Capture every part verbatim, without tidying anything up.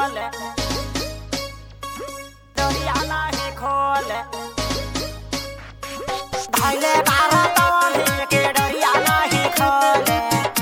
खोले डोरिया नहीं खोले धैले बारह तवनी के डोरिया नहीं खोले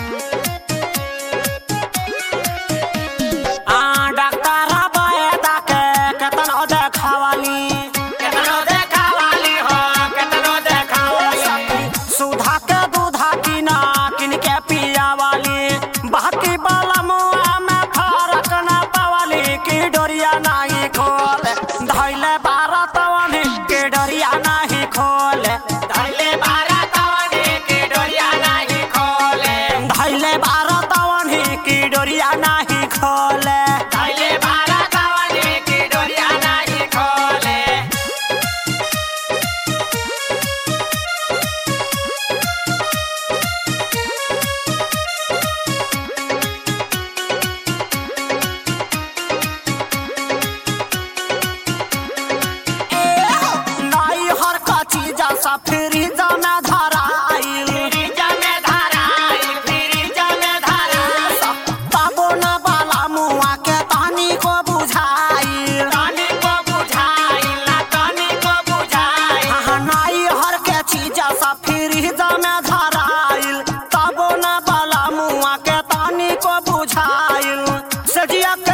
आ डॉक्टर बैदा के केतनो देखावाली केतनो देखावाली हो केतनो देखावाली सुधा के दूधा किना किन के पिया वाली बाकी बाला मुआ में फरक ना पावाली की डोरिया नहीं खोले धैले बारह तवनी के डोरिया नहीं खोले धैले बारह तवनी की डोरिया नहीं खोले धैले बारह तवनी की डोरिया नहीं खोले धैले बारह तवनी की डोरिया नहीं खोले नई हर का चीज सा फ्रिज में धराइल फ्रिज में धराइल फ्रिज में धराइल तबो न बाला मुआ के तहनी को बुझाइल तहनी को बुझाइल ना तहनी को बुझाइल हाँ नई हर के चीज सा फ्रिज में धराइल तबो न बाला मुआ के तहनी को बुझाइल सजिया के